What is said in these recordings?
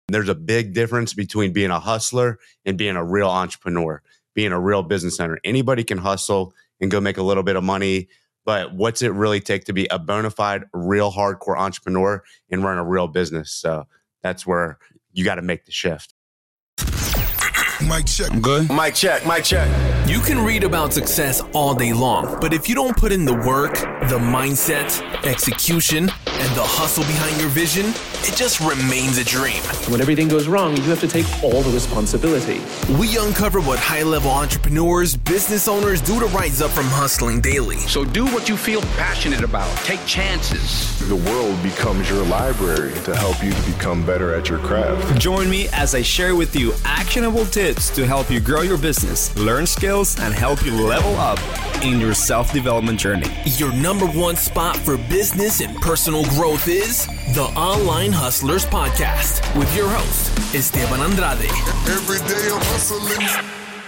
There's a big difference between being a hustler and being a real entrepreneur, being a real business owner. Anybody can hustle and go make a little bit of money, but what's it really take to be a bona fide, real hardcore entrepreneur and run a real business? So that's where you got to make the shift. Mic check. I'm good. Mic check. Mic check. You can read about success all day long, but if you don't put in the work, the mindset, execution, and the hustle behind your vision, it just remains a dream. When everything goes wrong, you have to take all the responsibility. We uncover what high-level entrepreneurs, business owners do to rise up from hustling daily. So do what you feel passionate about. Take chances. The world becomes your library to help you to become better at your craft. Join me as I share with you actionable tips to help you grow your business, learn skills, and help you level up in your self-development journey. Your number one spot for business and personal growth is the Online Hustlers Podcast with your host, Esteban Andrade. Every day I'm hustling.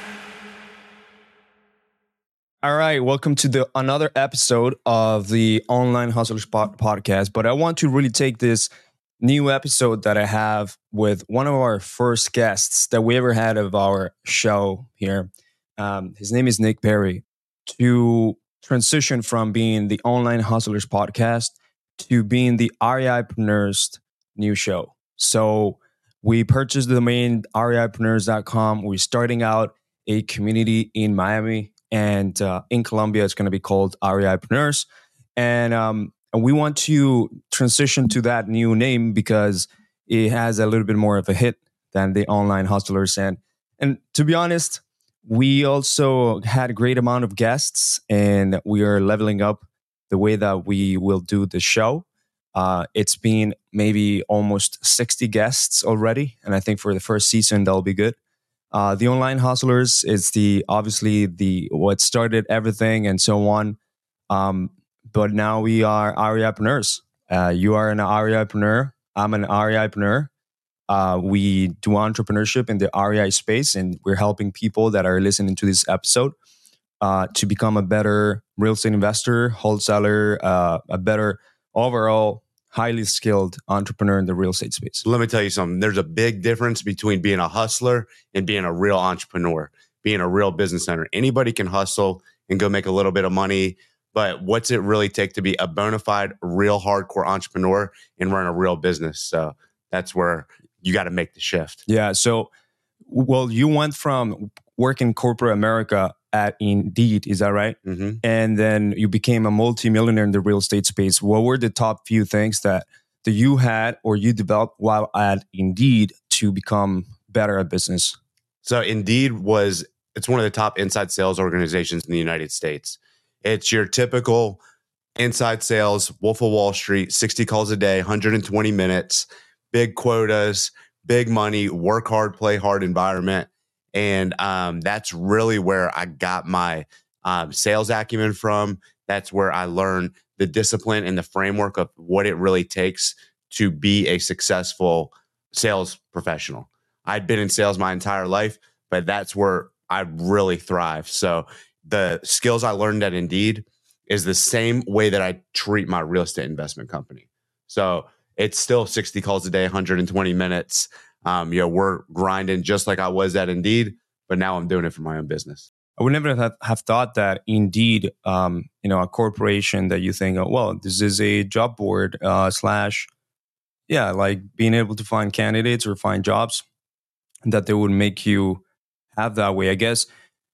All right, welcome to another episode of the Online Hustlers Podcast. But I want to really take this new episode that I have with one of our first guests that we ever had of our show here. His name is Nick Perry. To transition from being the Online Hustlers Podcast to being the REIpreneurs new show. So we purchased the domain REIpreneurs.com. We're starting out a community in Miami, and in Colombia, it's going to be called REIpreneurs. And we want to transition to that new name because it has a little bit more of a hit than the Online Hustlers. And to be honest, we also had a great amount of guests, and we are leveling up the way that we will do the show. It's been maybe almost 60 guests already, and I think for the first season, that'll be good. The Online Hustlers is obviously what started everything and so on. But now we are REIpreneurs. You are an REIpreneur. I'm an REIpreneur. We do entrepreneurship in the REI space, and we're helping people that are listening to this episode to become a better real estate investor, wholesaler, a better overall highly skilled entrepreneur in the real estate space. Let me tell you something. There's a big difference between being a hustler and being a real entrepreneur, being a real business owner. Anybody can hustle and go make a little bit of money, but what's it really take to be a bona fide, real hardcore entrepreneur and run a real business? So that's where you got to make the shift. Yeah. So, well, you went from working corporate America at Indeed, is that right? Mm-hmm. And then you became a multimillionaire in the real estate space. What were the top few things that you had or you developed while at Indeed to become better at business? So Indeed it's one of the top inside sales organizations in the United States. It's your typical inside sales, Wolf of Wall Street, 60 calls a day, 120 minutes, big quotas, big money, work hard, play hard environment. And that's really where I got my sales acumen from. That's where I learned the discipline and the framework of what it really takes to be a successful sales professional. I'd been in sales my entire life, but that's where I really thrive. So the skills I learned at Indeed is the same way that I treat my real estate investment company. So it's still 60 calls a day, 120 minutes. We're grinding just like I was at Indeed, but now I'm doing it for my own business. I would never have thought that Indeed, a corporation that you think, oh, well, this is a job board / like being able to find candidates or find jobs, that they would make you have that way. I guess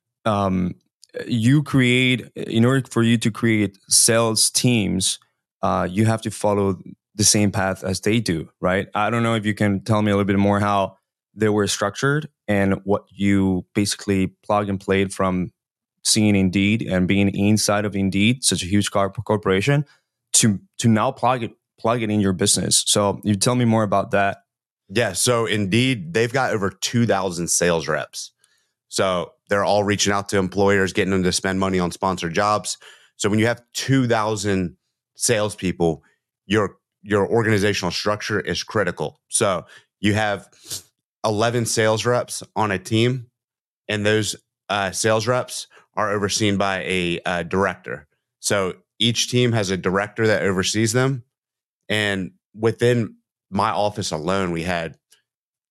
in order for you to create sales teams, you have to follow the same path as they do, right? I don't know if you can tell me a little bit more how they were structured and what you basically plug and played from seeing Indeed and being inside of Indeed, such a huge corporation, to now plug it in your business. So you tell me more about that. Yeah. So Indeed, they've got over 2,000 sales reps. So they're all reaching out to employers, getting them to spend money on sponsored jobs. So when you have 2,000 salespeople, your organizational structure is critical. So you have 11 sales reps on a team, and those sales reps are overseen by a director. So each team has a director that oversees them. And within my office alone, we had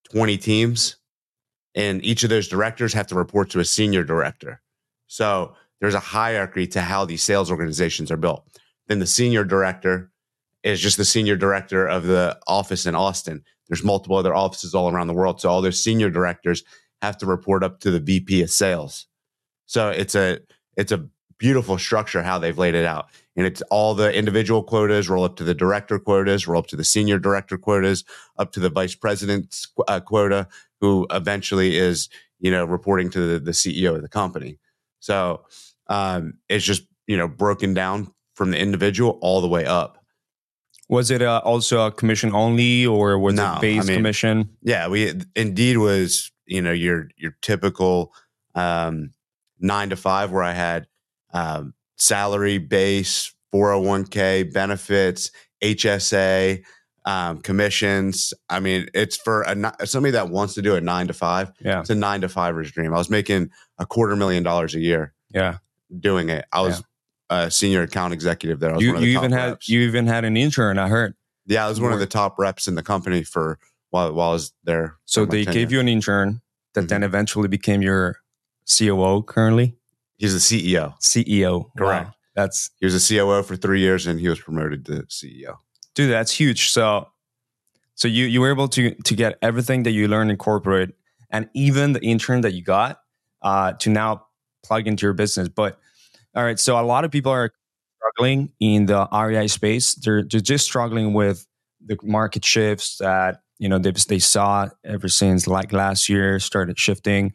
20 teams, and each of those directors have to report to a senior director. So there's a hierarchy to how these sales organizations are built. Then the senior director is just the senior director of the office in Austin. There's multiple other offices all around the world. So all those senior directors have to report up to the VP of sales. So it's a beautiful structure how they've laid it out. And it's all the individual quotas roll up to the director quotas, roll up to the senior director quotas, up to the vice president's quota, who eventually is, reporting to the CEO of the company. So it's just, broken down from the individual all the way up. Was it also a commission only, or was it base commission? Yeah, Indeed was, your typical 9 to 5, where I had salary, base, 401k, benefits, HSA, commissions. I mean, it's for somebody that wants to do a 9 to 5. Yeah, it's a 9 to 5er's dream. I was making $250,000 a year. Yeah, doing it. I was a senior account executive there. I was you one of the top even reps. You even had an intern, I heard. Yeah, I was one of the top reps in the company for while I was there. So they gave you an intern that then eventually became your COO currently? He's the CEO. CEO. Correct. Wow. He was a COO for 3 years and he was promoted to CEO. Dude, that's huge. So you were able to get everything that you learned in corporate and even the intern that you got to now plug into your business. But all right, so a lot of people are struggling in the REI space. They're just struggling with the market shifts that they saw ever since like last year started shifting.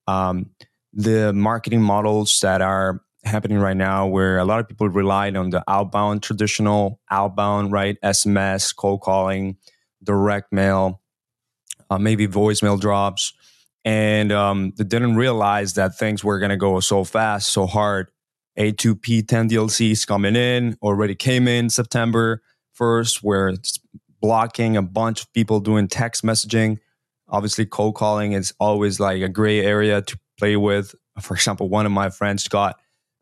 The marketing models that are happening right now, where a lot of people relied on the traditional outbound, right? SMS, cold calling, direct mail, maybe voicemail drops. And they didn't realize that things were going to go so fast, so hard. A2P 10 DLCs coming in, already came in September 1st, where it's blocking a bunch of people doing text messaging. Obviously, cold calling is always like a gray area to play with. For example, one of my friends got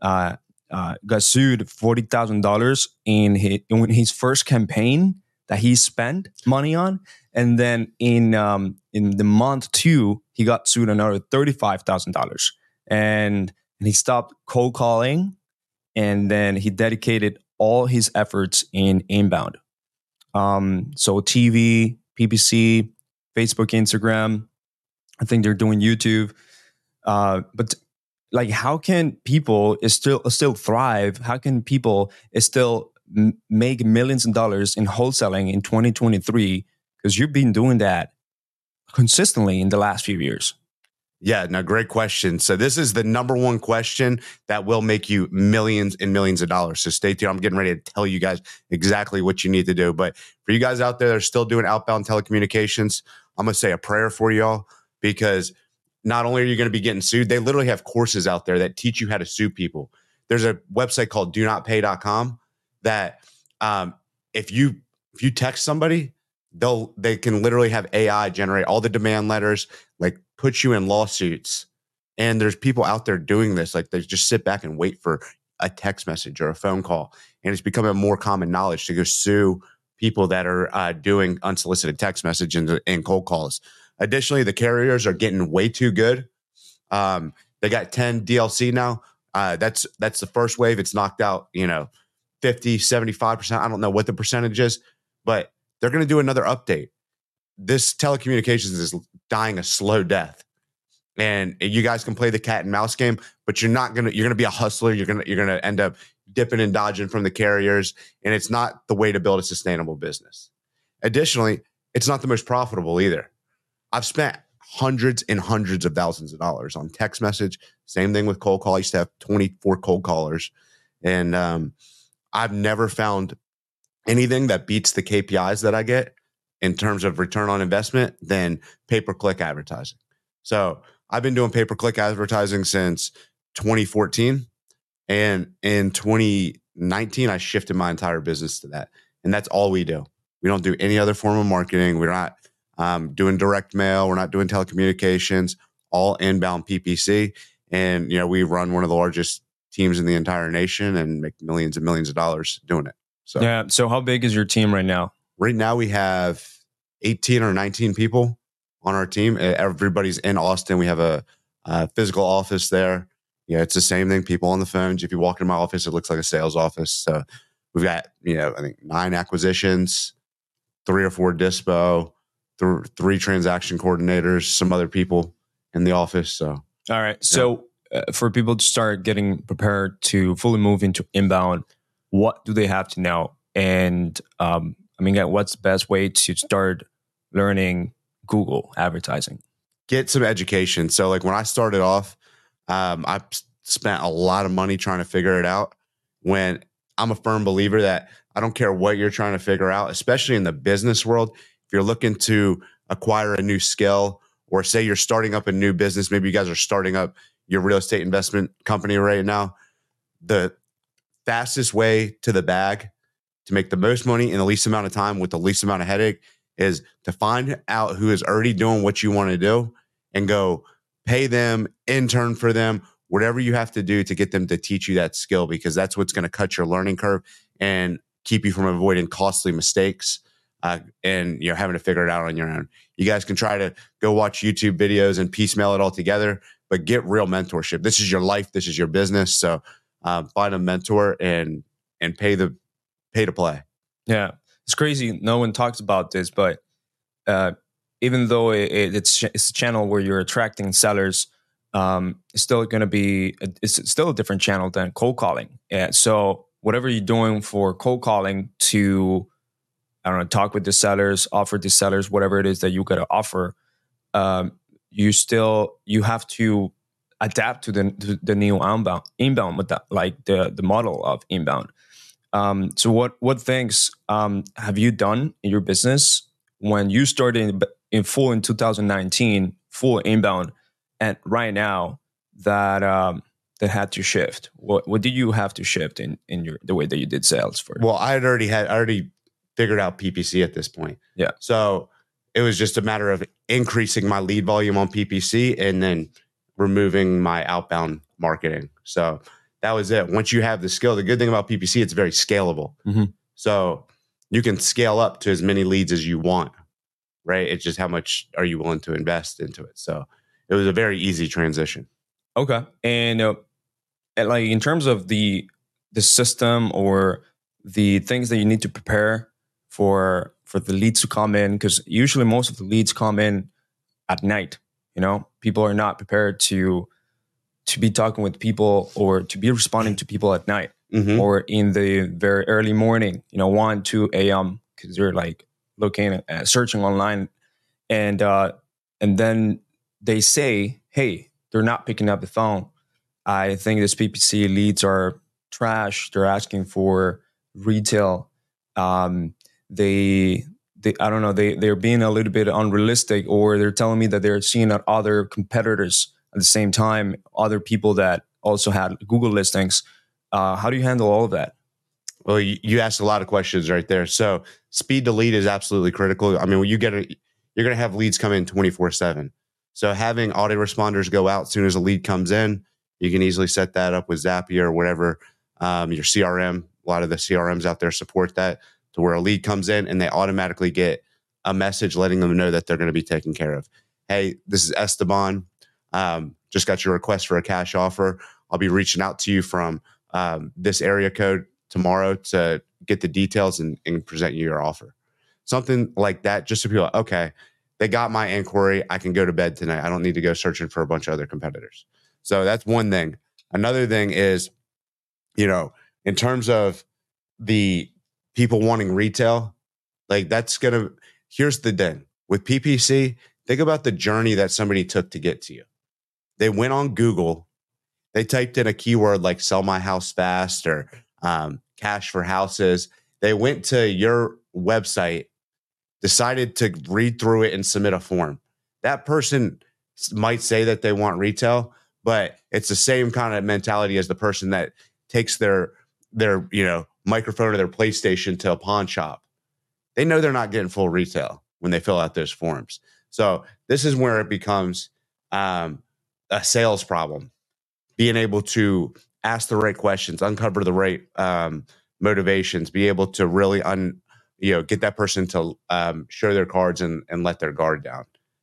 sued $40,000 in his first campaign that he spent money on, and then in the month 2, he got sued another $35,000, and he stopped cold calling, and then he dedicated all his efforts in inbound. So TV, PPC, Facebook, Instagram. I think they're doing YouTube. But like, how can people still thrive? How can people still make millions of dollars in wholesaling in 2023? Because you've been doing that consistently in the last few years. Yeah, no, great question. So this is the number one question that will make you millions and millions of dollars. So stay tuned. I'm getting ready to tell you guys exactly what you need to do. But for you guys out there that are still doing outbound telecommunications, I'm going to say a prayer for y'all, because not only are you going to be getting sued, they literally have courses out there that teach you how to sue people. There's a website called donotpay.com that if you text somebody, they can literally have AI generate all the demand letters, like put you in lawsuits. And there's people out there doing this. Like, they just sit back and wait for a text message or a phone call. And it's becoming more common knowledge to go sue people that are doing unsolicited text messages and cold calls. Additionally, the carriers are getting way too good. They got 10 DLC now. That's the first wave. It's knocked out, 50, 75%. I don't know what the percentage is, but they're going to do another update. This telecommunications is dying a slow death. And you guys can play the cat and mouse game, but you're going to be a hustler. You're going to end up dipping and dodging from the carriers. And it's not the way to build a sustainable business. Additionally, it's not the most profitable either. I've spent hundreds and hundreds of thousands of dollars on text message. Same thing with cold call. I used to have 24 cold callers. And I've never found anything that beats the KPIs that I get in terms of return on investment than pay-per-click advertising. So I've been doing pay-per-click advertising since 2014. And in 2019, I shifted my entire business to that. And that's all we do. We don't do any other form of marketing. We're not doing direct mail. We're not doing telecommunications, all inbound PPC. And, we run one of the largest teams in the entire nation and make millions and millions of dollars doing it. So, yeah. So how big is your team right now? Right now we have 18 or 19 people on our team. Everybody's in Austin. We have a physical office there. Yeah, it's the same thing. People on the phones. If you walk in my office, it looks like a sales office. So we've got, I think 9 acquisitions, 3 or 4 dispo, 3 transaction coordinators, some other people in the office. So, all right. So for people to start getting prepared to fully move into inbound, what do they have to know? And what's the best way to start learning Google advertising? Get some education. So like when I started off, I spent a lot of money trying to figure it out, when I'm a firm believer that I don't care what you're trying to figure out, especially in the business world. If you're looking to acquire a new skill, or say you're starting up a new business, maybe you guys are starting up your real estate investment company right now, the fastest way to the bag to make the most money in the least amount of time with the least amount of headache is to find out who is already doing what you want to do and go pay them, intern for them, whatever you have to do to get them to teach you that skill, because that's what's going to cut your learning curve and keep you from avoiding costly mistakes and having to figure it out on your own. You guys can try to go watch YouTube videos and piecemeal it all together, but get real mentorship. This is your life. This is your business. So find a mentor and pay to play. Yeah, it's crazy. No one talks about this, but even though it's a channel where you're attracting sellers, it's still going to be it's still a different channel than cold calling. And so whatever you're doing for cold calling to, I don't know, talk with the sellers, offer the sellers whatever it is that you got to offer, you have to adapt to the new inbound with that, like the model of inbound. So what things have you done in your business when you started in full in 2019, full inbound, and right now that had to shift? What did you have to shift in the way that you did sales for? Well, I already figured out PPC at this point. Yeah. So it was just a matter of increasing my lead volume on PPC and then removing my outbound marketing. So that was it. Once you have the skill, the good thing about PPC, it's very scalable. Mm-hmm. So you can scale up to as many leads as you want, right? It's just how much are you willing to invest into it. So it was a very easy transition. Okay. And like in terms of the system or the things that you need to prepare for the leads to come in, because usually most of the leads come in at night. People are not prepared to be talking with people or to be responding to people at night, mm-hmm. or in the very early morning, 1, 2 a.m. because they're like looking at searching online, and then they say, hey, they're not picking up the phone. I think this PPC leads are trash. They're asking for retail. I don't know, they're being a little bit unrealistic, or they're telling me that they're seeing other competitors at the same time, other people that also had Google listings. How do you handle all of that? Well, you asked a lot of questions right there. So speed to lead is absolutely critical. I mean, when you're going to have leads come in 24/7. So having autoresponders go out as soon as a lead comes in, you can easily set that up with Zapier or whatever, your CRM. A lot of the CRMs out there support that, to where a lead comes in and they automatically get a message letting them know that they're going to be taken care of. Hey, this is Esteban. Just got your request for a cash offer. I'll be reaching out to you from this area code tomorrow to get the details and present you your offer. Something like that, just so people are, okay, they got my inquiry. I can go to bed tonight. I don't need to go searching for a bunch of other competitors. So that's one thing. Another thing is, in terms of the people wanting retail, like here's the thing. With PPC, think about the journey that somebody took to get to you. They went on Google, they typed in a keyword like sell my house fast or cash for houses. They went to your website, decided to read through it and submit a form. That person might say that they want retail, but it's the same kind of mentality as the person that takes their microphone or their PlayStation to a pawn shop. They know they're not getting full retail when they fill out those forms. So this is where it becomes a sales problem. Being able to ask the right questions, uncover the right motivations, be able to really get that person to show their cards and let their guard down.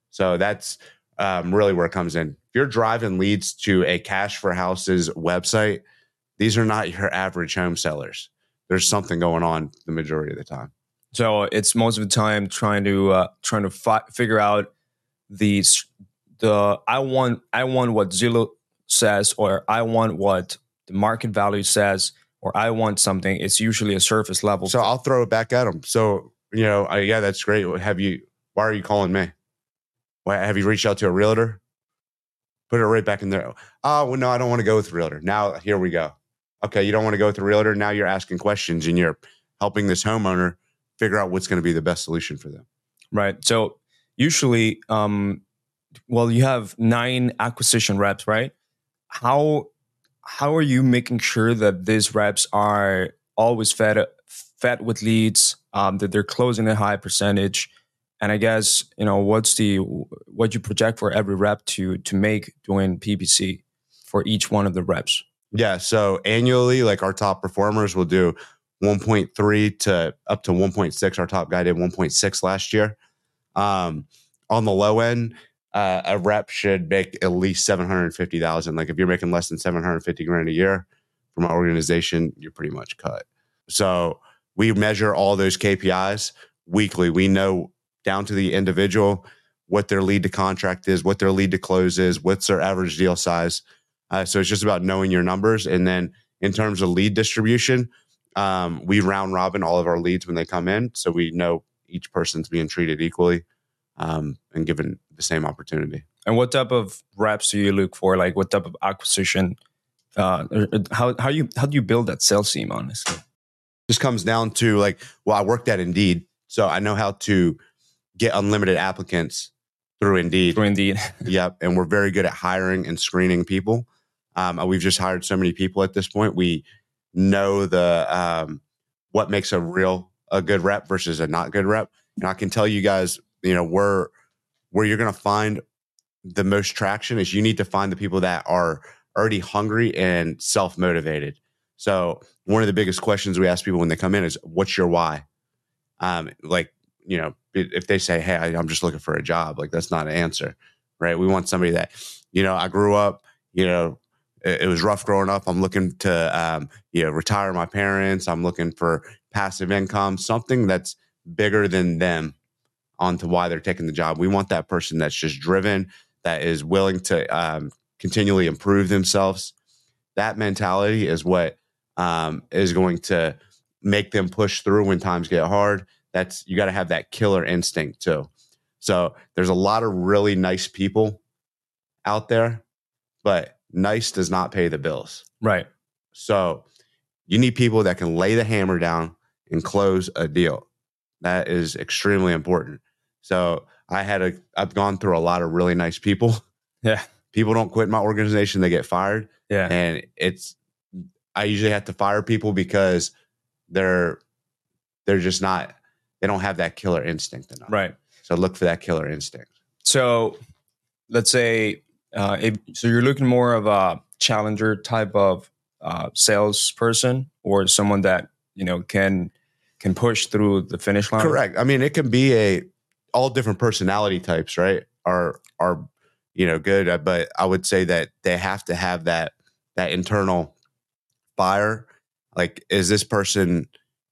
So that's really where it comes in. If you're driving leads to a Cash for Houses website, these are not your average home sellers. There's something going on the majority of the time. So it's most of the time trying to figure out the I want what Zillow says, or I want what the market value says, or I want something. It's usually a surface level. So I'll throw it back at them. So, yeah, that's great. Why are you calling me? Why, have you reached out to a realtor? Put it right back in there. Oh, well, no, I don't want to go with a realtor. Now, here we go. Okay, you don't want to go with a realtor. Now you're asking questions and you're helping this homeowner figure out what's going to be the best solution for them. Right. So usually, you have 9 acquisition reps, right? How are you making sure that these reps are always fed with leads, that they're closing a high percentage? And I guess, what you project for every rep to make doing PPC for each one of the reps? Yeah. So annually, like our top performers will do 1.3 to up to 1.6. Our top guy did 1.6 last year. On the low end, a rep should make at least 750,000. Like if you're making less than 750 grand a year from our organization, you're pretty much cut. So we measure all those KPIs weekly. We know down to the individual what their lead to contract is, what their lead to close is, what's their average deal size. So it's just about knowing your numbers. And then in terms of lead distribution, we round robin all of our leads when they come in. So we know each person's being treated equally and given the same opportunity. And what type of reps do you look for? Like what type of acquisition? How do you build that sales team, honestly? Just comes down to I worked at Indeed, so I know how to get unlimited applicants through Indeed. Yep. And we're very good at hiring and screening people. We've just hired so many people at this point. We know what makes a good rep versus a not good rep. And I can tell you guys, where you're going to find the most traction is you need to find the people that are already hungry and self-motivated. So one of the biggest questions we ask people when they come in is, what's your why? If they say, hey, I'm just looking for a job, that's not an answer, right? We want somebody that, I grew up, it was rough growing up. I'm looking to, retire my parents. I'm looking for passive income, something that's bigger than them onto why they're taking the job. We want that person that's just driven, that is willing to continually improve themselves. That mentality is what is going to make them push through when times get hard. You got to have that killer instinct too. So there's a lot of really nice people out there, but nice does not pay the bills. Right. So you need people that can lay the hammer down and close a deal. That is extremely important. So I've gone through a lot of really nice people. Yeah. People don't quit my organization, they get fired. Yeah. And I usually have to fire people because they're just not, they don't have that killer instinct enough. Right. So look for that killer instinct. So let's say, so you're looking more of a challenger type of salesperson, or someone that, can push through the finish line? Correct. I mean, it can be all different personality types, right? Are good, but I would say that they have to have that internal fire. Like, is this person,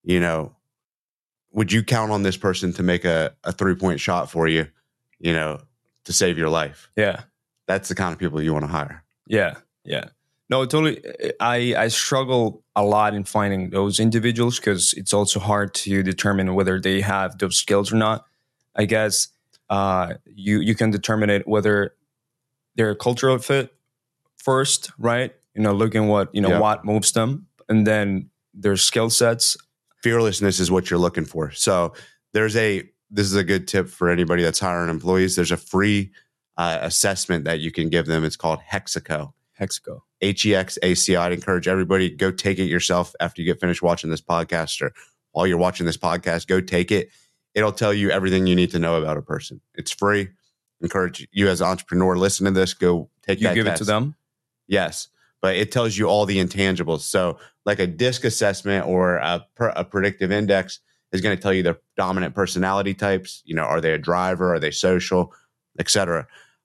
would you count on this person to make a 3-point shot for you, to save your life? Yeah. That's the kind of people you want to hire. Yeah. Yeah. No, totally. I struggle a lot in finding those individuals because it's also hard to determine whether they have those skills or not. I guess you can determine it whether they're a cultural fit first, right? Looking what moves them, and then their skill sets. Fearlessness is what you're looking for. So this is a good tip for anybody that's hiring employees. There's a free assessment that you can give them. It's called Hexaco. Hexaco. HEXACO. I'd encourage everybody to go take it yourself after you get finished watching this podcast, or while you're watching this podcast, go take it. It'll tell you everything you need to know about a person. It's free. Encourage you as an entrepreneur, listen to this, go take that test. You give it to them? Yes. But it tells you all the intangibles. So like a DISC assessment or a predictive index is going to tell you their dominant personality types. Are they a driver? Are they social? etc.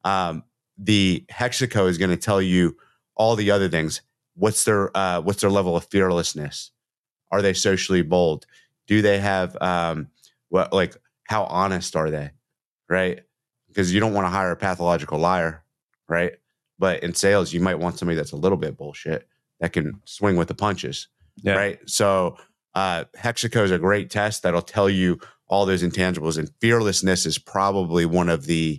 The Hexaco is going to tell you all the other things. What's their level of fearlessness? Are they socially bold? Do they have how honest are they? Right? Because you don't want to hire a pathological liar, right? But in sales, you might want somebody that's a little bit bullshit that can swing with the punches, right? So Hexaco is a great test that'll tell you all those intangibles, and fearlessness is probably one of the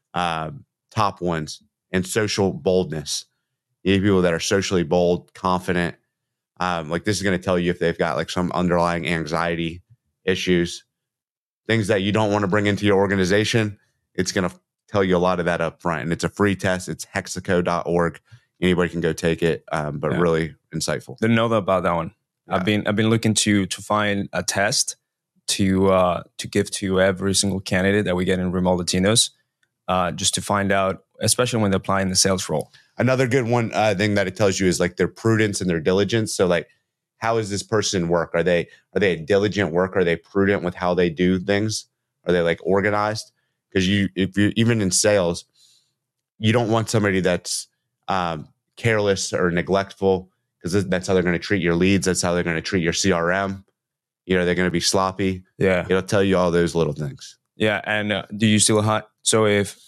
top ones. And social boldness. You need people that are socially bold, confident. Like this is going to tell you if they've got like some underlying anxiety issues, things that you don't want to bring into your organization. It's going to tell you a lot of that up front. And it's a free test. It's hexaco.org. Anybody can go take it, but really insightful. Didn't know about that one. Yeah. I've been looking to find a test to give to every single candidate that we get in Remote Latinos, just to find out, especially when they're applying the sales role. Another good one thing that it tells you is like their prudence and their diligence. So like, how does this person work? Are they a diligent worker? Are they prudent with how they do things? Are they like organized? Because if you even in sales, you don't want somebody that's careless or neglectful, because that's how they're going to treat your leads. That's how they're going to treat your CRM. They're going to be sloppy. Yeah, it'll tell you all those little things. Yeah, and do you still hunt? So if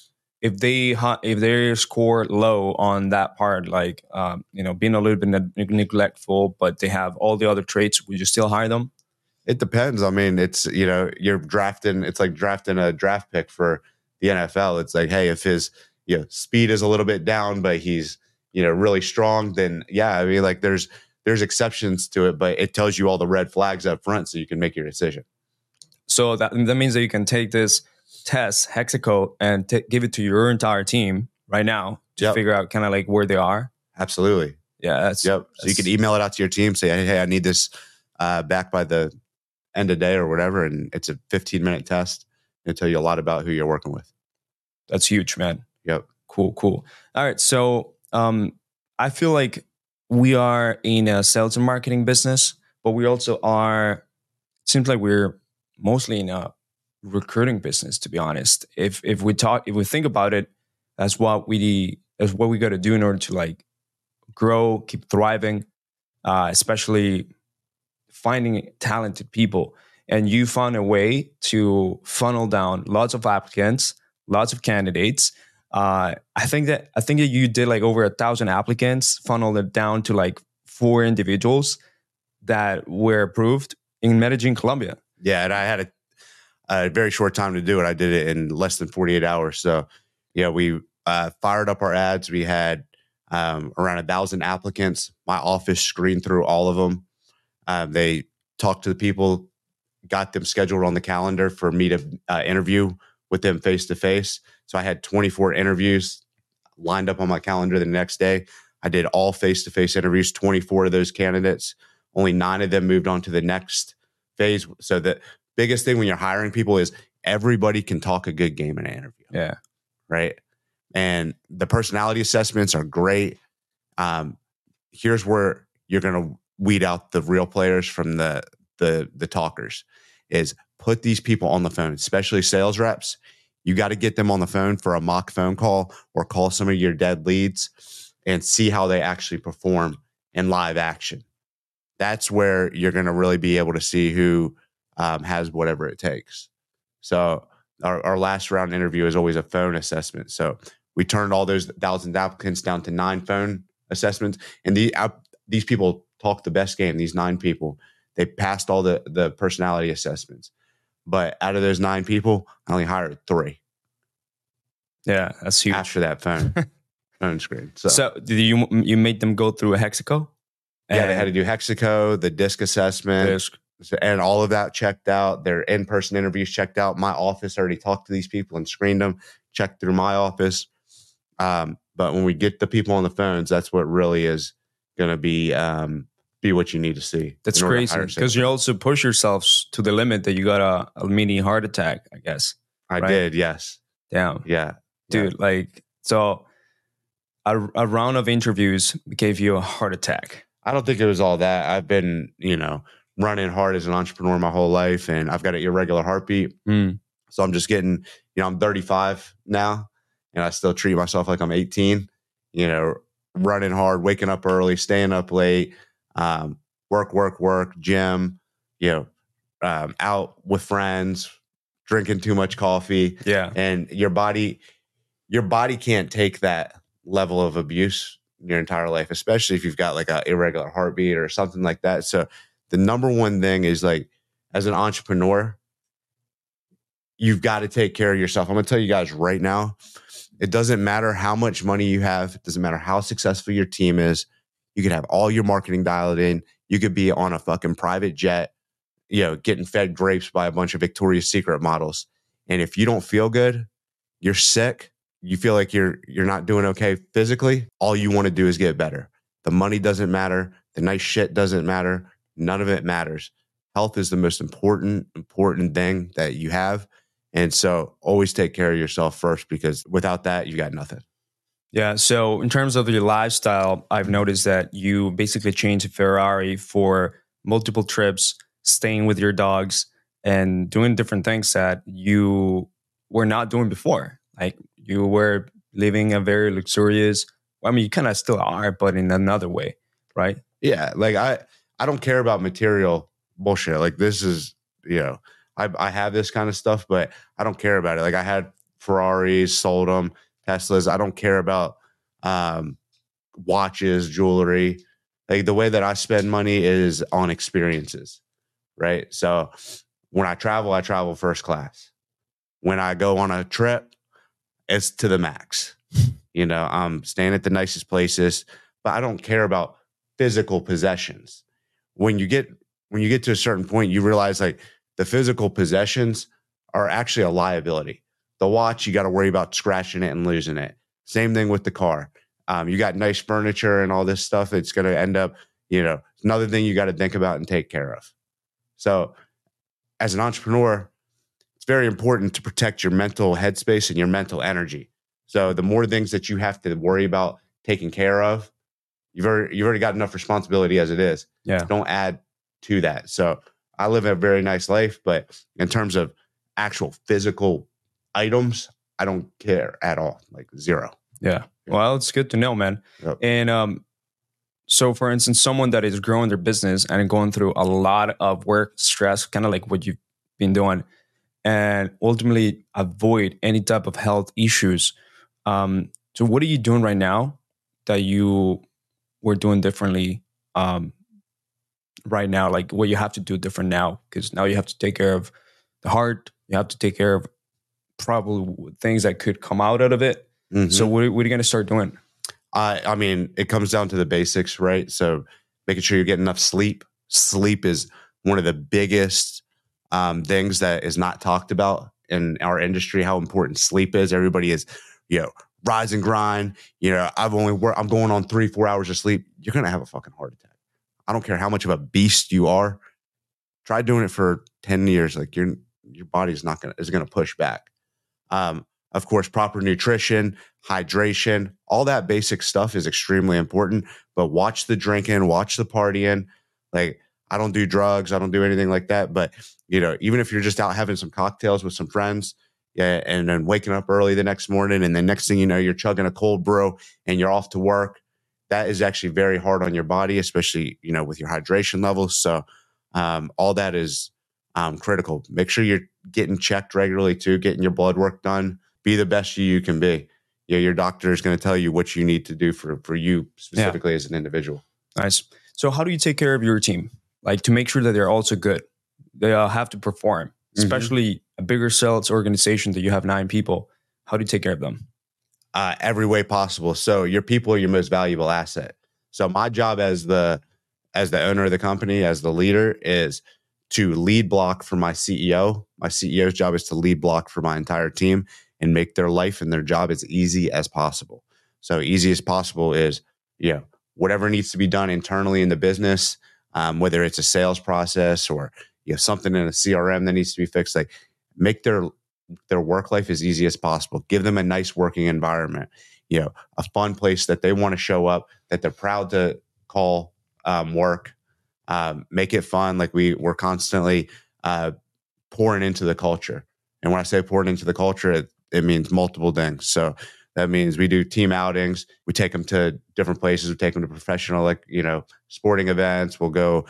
they score low on that part, like being a little bit neglectful, but they have all the other traits, would you still hire them? It depends. I mean, it's you're drafting. It's like drafting a draft pick for the NFL. It's like, hey, if his speed is a little bit down, but he's really strong, then yeah, I mean, like there's exceptions to it, but it tells you all the red flags up front, so you can make your decision. So that means that you can take this test, Hexaco, and give it to your entire team right now to figure out kind of like where they are. Absolutely. Yeah. So you can email it out to your team, say, hey, I need this back by the end of day or whatever. And it's a 15-minute test. It'll tell you a lot about who you're working with. That's huge, man. Yep. Cool. All right. So I feel like we are in a sales and marketing business, but we also are, it seems like we're mostly in a recruiting business, to be honest. If we think about it, that's what we got to do in order to like grow, keep thriving, especially finding talented people. And you found a way to funnel down lots of applicants, lots of candidates. I think that you did like over 1,000 applicants, funneled it down to like 4 individuals that were approved in Medellin, Colombia. Yeah, and I had a very short time to do it. I did it in less than 48 hours. So, yeah, we fired up our ads. We had around 1,000 applicants. My office screened through all of them. They talked to the people, got them scheduled on the calendar for me to interview with them face to face. So I had 24 interviews lined up on my calendar the next day. I did all face to face interviews, 24 of those candidates. Only 9 of them moved on to the next phase. So the biggest thing when you're hiring people is everybody can talk a good game in an interview. Yeah. Right. And the personality assessments are great. Here's where you're going to weed out the real players from the talkers is put these people on the phone, especially sales reps. You got to get them on the phone for a mock phone call or call some of your dead leads and see how they actually perform in live action. That's where you're going to really be able to see who has whatever it takes. So our last round interview is always a phone assessment. So we turned all those 1,000 applicants down to 9 phone assessments. And these people talked the best game, these 9 people. They passed all the personality assessments. But out of those 9 people, I only hired 3. Yeah, that's huge. After that phone screen. So did you made them go through a Hexaco? Yeah, they had to do Hexaco, the DISC assessment, and all of that checked out. Their in-person interviews checked out. My office already talked to these people and screened them, checked through my office. But when we get the people on the phones, that's what really is going to be what you need to see. That's crazy because you also push yourselves to the limit that you got a mini heart attack, I guess. I did, yes. Damn. Yeah. Dude, so a round of interviews gave you a heart attack. I don't think it was all that. I've been, running hard as an entrepreneur my whole life, and I've got an irregular heartbeat. So I'm just getting, I'm 35 now. and I still treat myself like I'm 18, running hard, waking up early, staying up late, work, gym, out with friends, drinking too much coffee. Yeah. And your body can't take that level of abuse your entire life, especially if you've got like an irregular heartbeat or something like that. So the number one thing is, like, as an entrepreneur, you've got to take care of yourself. I'm going to tell you guys right now, it doesn't matter how much money you have. It doesn't matter how successful your team is. You could have all your marketing dialed in. You could be on a fucking private jet, getting fed grapes by a bunch of Victoria's Secret models. And if you don't feel good, you're sick, you feel like you're not doing okay physically, all you want to do is get better. The money doesn't matter. The nice shit doesn't matter. None of it matters. Health is the most important thing that you have. And so always take care of yourself first, because without that, you got nothing. Yeah. So in terms of your lifestyle, I've noticed that you basically changed a Ferrari for multiple trips, staying with your dogs, and doing different things that you were not doing before. Like, you were living a very luxurious, you kind of still are, but in another way, right? Yeah. Like, I don't care about material bullshit. Like, this is, I have this kind of stuff, but I don't care about it. Like, I had Ferraris, sold them, Teslas. I don't care about watches, jewelry. Like, the way that I spend money is on experiences, right? So when I travel first class. When I go on a trip, it's to the max. I'm staying at the nicest places, but I don't care about physical possessions. When you get to a certain point, you realize, like, the physical possessions are actually a liability. The watch, you got to worry about scratching it and losing it. Same thing with the car. You got nice furniture and all this stuff. It's going to end up, another thing you got to think about and take care of. So as an entrepreneur, it's very important to protect your mental headspace and your mental energy. So the more things that you have to worry about taking care of, you've already got enough responsibility as it is. Yeah. Don't add to that. So I live a very nice life, but in terms of actual physical items, I don't care at all, like zero. Yeah. Well, it's good to know, man. Yep. And so, for instance, someone that is growing their business and going through a lot of work stress, kind of like what you've been doing, and ultimately avoid any type of health issues. So what are you doing right now that you were doing differently right now? Like, what you have to do different now? Because now you have to take care of the heart. You have to take care of probably things that could come out of it. Mm-hmm. So what are you going to start doing? I mean, it comes down to the basics, right? So making sure you get enough sleep. Sleep is one of the biggest things that is not talked about in our industry, how important sleep is. Everybody is, rise and grind. I'm going on 3-4 hours of sleep. You're going to have a fucking heart attack. I don't care how much of a beast you are. Try doing it for 10 years. Like, your body's is going to push back. Of course, proper nutrition, hydration, all that basic stuff is extremely important, but watch the drinking, watch the partying. Like, I don't do drugs. I don't do anything like that. But, even if you're just out having some cocktails with some friends, yeah, and then waking up early the next morning, and the next thing you know, you're chugging a cold brew and you're off to work, that is actually very hard on your body, especially, with your hydration levels. So all that is critical. Make sure you're getting checked regularly too, getting your blood work done. Be the best you can be. Your doctor is going to tell you what you need to do for you specifically as an individual. Nice. So how do you take care of your team? Like, to make sure that they're also good. They all have to perform, especially a bigger sales organization that you have 9 people. How do you take care of them? Every way possible. So your people are your most valuable asset. So my job as the owner of the company, as the leader, is to lead block for my CEO. My CEO's job is to lead block for my entire team and make their life and their job as easy as possible. So easy as possible is, whatever needs to be done internally in the business, whether it's a sales process or something in a CRM that needs to be fixed, like, make their work life as easy as possible. Give them a nice working environment, a fun place that they want to show up, that they're proud to call work. Make it fun. Like, we're constantly pouring into the culture. And when I say pouring into the culture, it means multiple things. So That means we do team outings. We take them to different places. We take them to professional, like, sporting events. We'll go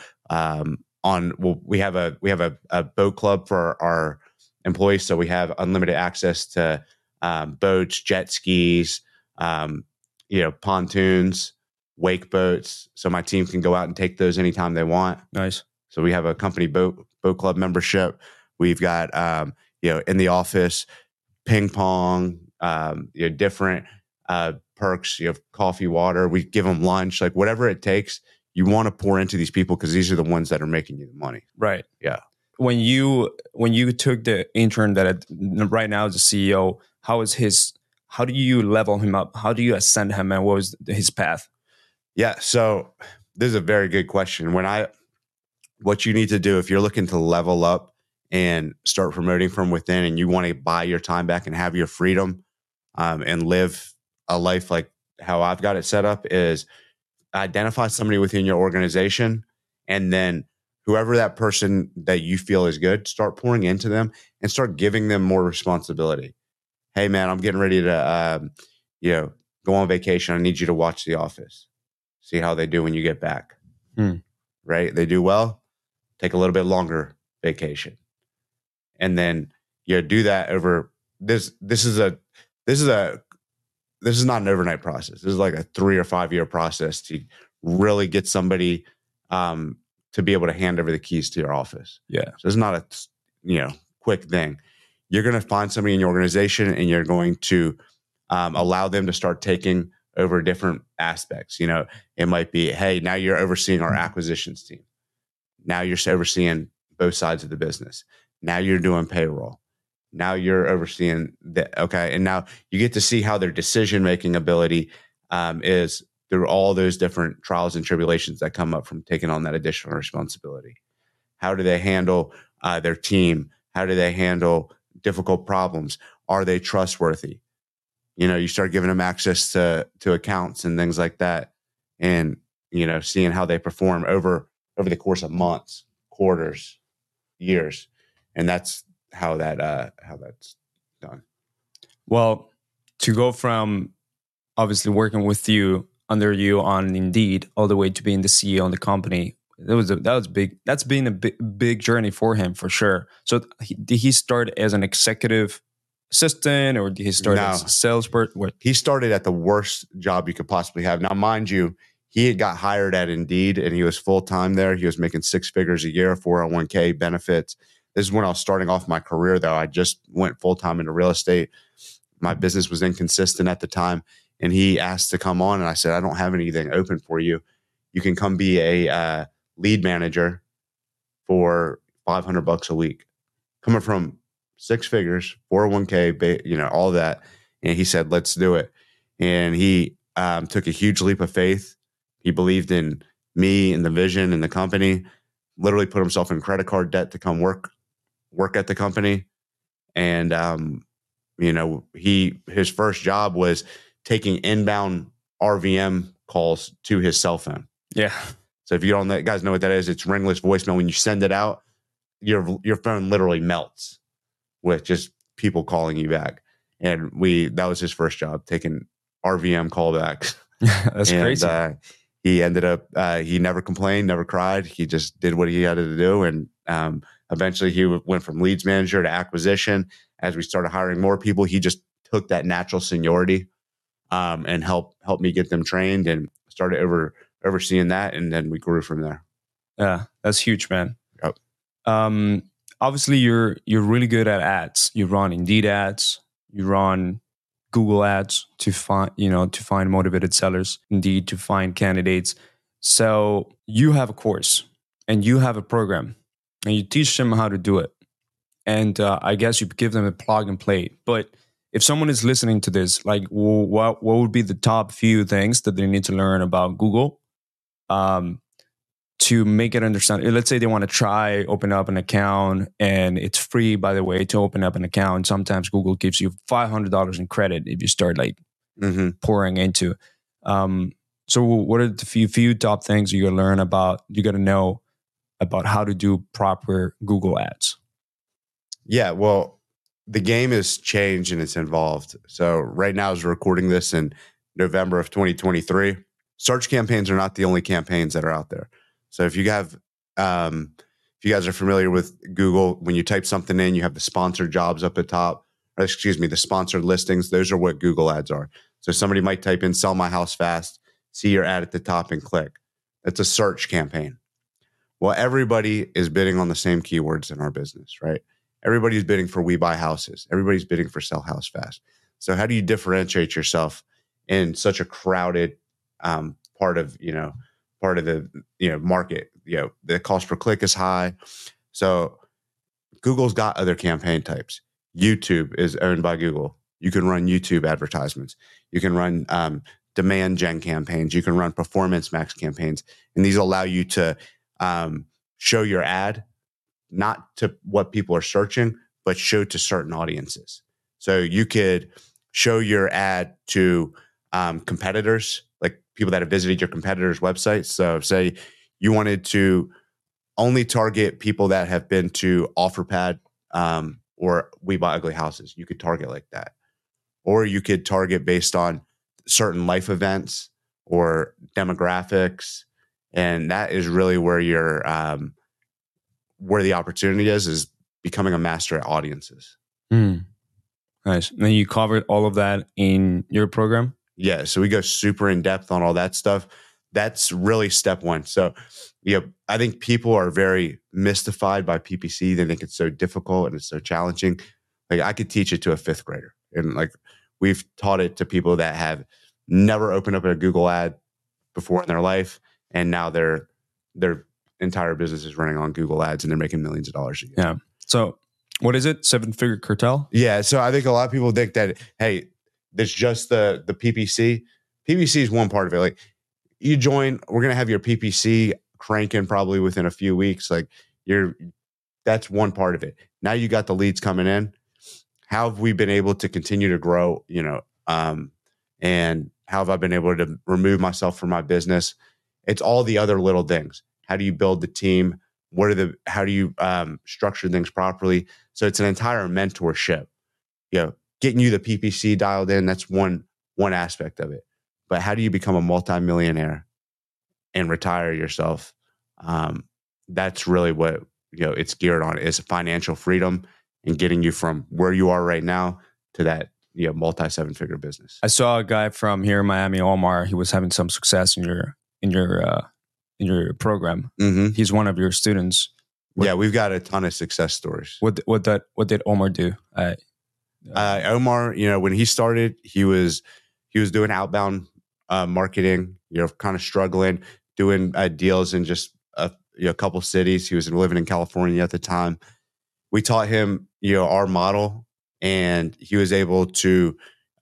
we have a boat club for our employees. So we have unlimited access to boats, jet skis, pontoons, wake boats. So my team can go out and take those anytime they want. Nice. So we have a company boat club membership. We've got, in the office, ping pong, different perks. You have coffee, water. We give them lunch, like whatever it takes. You want to pour into these people because these are the ones that are making you the money. Right. Yeah. When you took the intern that right now is the CEO, how do you level him up? How do you ascend him, and what was his path? Yeah. So this is a very good question. What you need to do if you're looking to level up and start promoting from within, and you want to buy your time back and have your freedom, and live a life like how I've got it set up, is identify somebody within your organization, and then whoever that person that you feel is good, start pouring into them and start giving them more responsibility. Hey man, I'm getting ready to, go on vacation. I need you to watch The Office. See how they do when you get back. Right? They do well. Take a little bit longer vacation. And then do that over this. This is not an overnight process. This is like a 3 or 5 year process to really get somebody to be able to hand over the keys to your office. Yeah. So it's not a quick thing. You're going to find somebody in your organization, and you're going to allow them to start taking over different aspects. It might be, hey, now you're overseeing our acquisitions team. Now you're overseeing both sides of the business. Now you're doing payroll. Now you're overseeing and now you get to see how their decision-making ability is through all those different trials and tribulations that come up from taking on that additional responsibility. How do they handle their team? How do they handle difficult problems? Are they trustworthy? You start giving them access to accounts and things like that, and seeing how they perform over the course of months, quarters, years, and that's how that's done. Well, To go from obviously working with you, under you on Indeed, all the way to being the CEO of the company, that was big. That's been a big journey for him, for sure. So did he start as an executive assistant, or did he start as a salesperson? He started at the worst job you could possibly have. Now, mind you, he had got hired at Indeed, and he was full-time there. He was making 6 figures a year, 401k benefits. This is when I was starting off my career, though. I just went full-time into real estate. My business was inconsistent at the time, and he asked to come on, and I said, I don't have anything open for you. You can come be a lead manager for $500 a week. Coming from 6 figures, 401k, all that. And he said, let's do it. And he took a huge leap of faith. He believed in me and the vision and the company, literally put himself in credit card debt to come work at the company. And, his first job was taking inbound RVM calls to his cell phone. Yeah. So if you guys know what that is, it's ringless voicemail. When you send it out, your phone literally melts with just people calling you back. And that was his first job, taking RVM callbacks. That's crazy. He ended up, he never complained, never cried. He just did what he had to do. And eventually he went from leads manager to acquisition. As we started hiring more people, he just took that natural seniority and helped me get them trained, and started overseeing that. And then we grew from there. Yeah, that's huge, man. Yep. Obviously you're really good at ads. You run Indeed ads, you run Google ads to find motivated sellers, Indeed to find candidates. So you have a course and you have a program, and you teach them how to do it. And I guess you give them a plug and play. But if someone is listening to this, like, what would be the top few things that they need to learn about Google to make it understand? Let's say they want to open up an account, and it's free, by the way, to open up an account. Sometimes Google gives you $500 in credit if you start pouring into. So what are the few top things you got to know about how to do proper Google ads? Yeah, well, the game has changed and it's involved. So right now, as we're recording this in November of 2023, search campaigns are not the only campaigns that are out there. So if you have, if you guys are familiar with Google, when you type something in, you have the sponsored jobs up at top, or the sponsored listings. Those are what Google ads are. So somebody might type in "sell my house fast," see your ad at the top and click. That's a search campaign. Well, everybody is bidding on the same keywords in our business, right? Everybody's bidding for "we buy houses." Everybody's bidding for "sell house fast." So how do you differentiate yourself in such a crowded part of the market? The cost per click is high. So Google's got other campaign types. YouTube is owned by Google. You can run YouTube advertisements. You can run demand gen campaigns. You can run performance max campaigns. And these allow you to show your ad, not to what people are searching, but show to certain audiences. So you could show your ad to competitors, like people that have visited your competitors' websites. So say you wanted to only target people that have been to OfferPad or We Buy Ugly Houses. You could target like that. Or you could target based on certain life events or demographics. And that is really where where the opportunity is becoming a master at audiences. Nice. And then you covered all of that in your program? Yeah. So we go super in depth on all that stuff. That's really step one. So, I think people are very mystified by PPC. They think it's so difficult and it's so challenging. Like I could teach it to a fifth grader. And like we've taught it to people that have never opened up a Google ad before in their life. And now their entire business is running on Google ads and they're making millions of dollars a year. Yeah. So what is it? 7-figure cartel? Yeah. So I think a lot of people think that, hey, there's just the PPC. PPC is one part of it. Like you join, we're going to have your PPC cranking probably within a few weeks. Like that's one part of it. Now you got the leads coming in. How have we been able to continue to grow, and how have I been able to remove myself from my business? It's all the other little things. How do you build the team? How do you structure things properly? So it's an entire mentorship. Getting you the PPC dialed in, that's one aspect of it. But how do you become a multimillionaire and retire yourself? That's really what it's geared on, is financial freedom and getting you from where you are right now to that multi 7-figure business. I saw a guy from here in Miami, Omar. He was having some success in your program. Mm-hmm. He's one of your students. We've got a ton of success stories. What did Omar do? Omar, when he started, he was doing outbound marketing. Kind of struggling, doing deals in just a couple cities. He was living in California at the time. We taught him, our model, and he was able to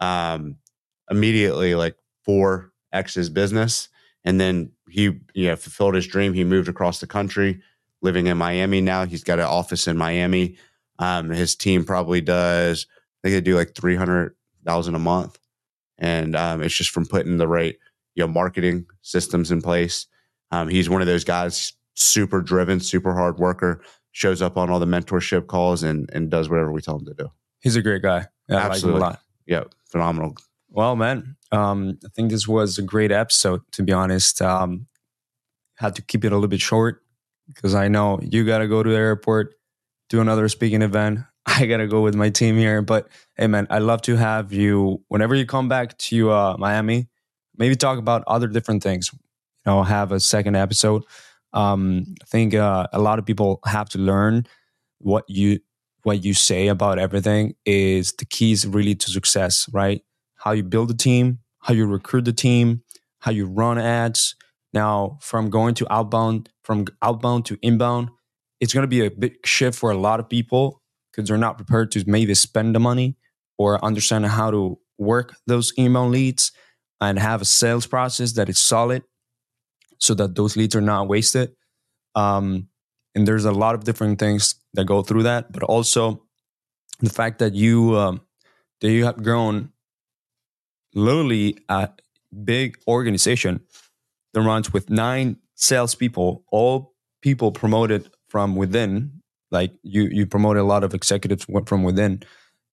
immediately 4x his business. And then he fulfilled his dream. He moved across the country, living in Miami now. He's got an office in Miami. His team probably does, I think they do $300,000 a month. And it's just from putting the right marketing systems in place. He's one of those guys, super driven, super hard worker, shows up on all the mentorship calls and does whatever we tell him to do. He's a great guy. Yeah, absolutely. I like him a lot. Yeah, phenomenal. Well, man, I think this was a great episode, to be honest. Had to keep it a little bit short because I know you got to go to the airport, do another speaking event. I got to go with my team here. But hey, man, I'd love to have you, whenever you come back to Miami, maybe talk about other different things. Have a second episode. I think a lot of people have to learn what you say about everything is the keys really to success, right? How you build a team, how you recruit the team, how you run ads. Now, from going to outbound, from outbound to inbound, it's going to be a big shift for a lot of people because they're not prepared to maybe spend the money or understand how to work those inbound leads and have a sales process that is solid so that those leads are not wasted. And there's a lot of different things that go through that, but also the fact that you have grown literally a big organization that runs with 9 salespeople, all people promoted from within. Like you promoted a lot of executives from within.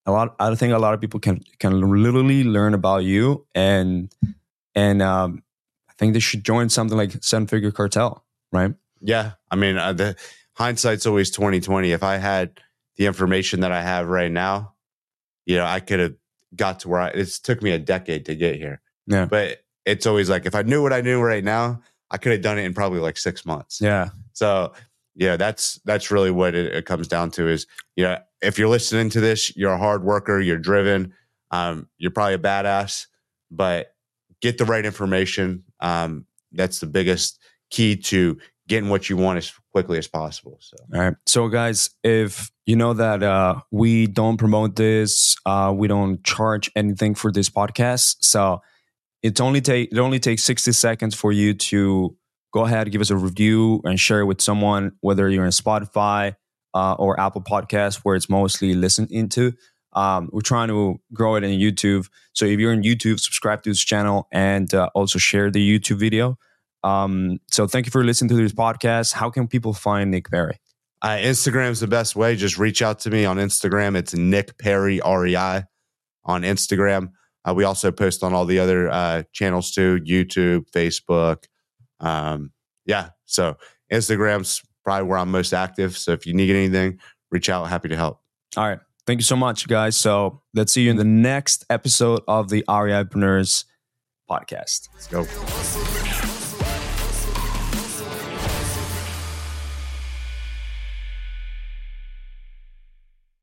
I think a lot of people can literally learn about you, and I think they should join something like Seven Figure Cartel, right? Yeah, I mean, the hindsight's always 20/20. If I had the information that I have right now, I could have got to where it took me a decade to get here. Yeah, but it's always like, if I knew what I knew right now, I could have done it in probably like 6 months. Yeah. So that's really what it comes down to is, if you're listening to this, you're a hard worker, you're driven, you're probably a badass, but get the right information. That's the biggest key to getting what you want as quickly as possible. So, all right. So guys, if you know that we don't promote this, we don't charge anything for this podcast. So it only takes 60 seconds for you to go ahead, give us a review and share it with someone, whether you're in Spotify or Apple Podcasts, where it's mostly listened into. We're trying to grow it in YouTube. So if you're in YouTube, subscribe to this channel and also share the YouTube video. So thank you for listening to this podcast. How can people find Nick Perry? Instagram's the best way. Just reach out to me on Instagram. It's Nick Perry, REI on Instagram. We also post on all the other channels too, YouTube, Facebook. So Instagram's probably where I'm most active. So if you need anything, reach out. Happy to help. All right. Thank you so much, guys. So let's see you in the next episode of the REIpreneurs podcast. Let's go.